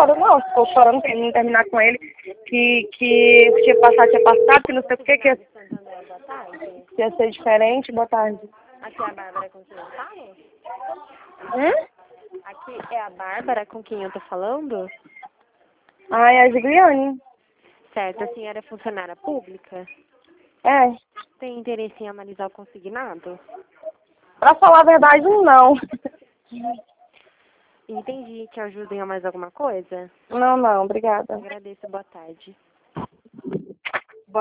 choro. Não, ficou chorando pra ele não terminar com ele, que tinha passado, que não sei o que Boa tarde. ia ser diferente. Boa tarde. Aqui é a Bárbara com quem eu falo? Hum? Aqui é a Bárbara com quem eu tô falando? Ai, a Gigliane. Certo, a senhora é funcionária pública? É. Tem interesse em analisar o consignado? Pra falar a verdade, não. Entendi. Te ajuda em mais alguma coisa? Não, obrigada. Agradeço, boa tarde.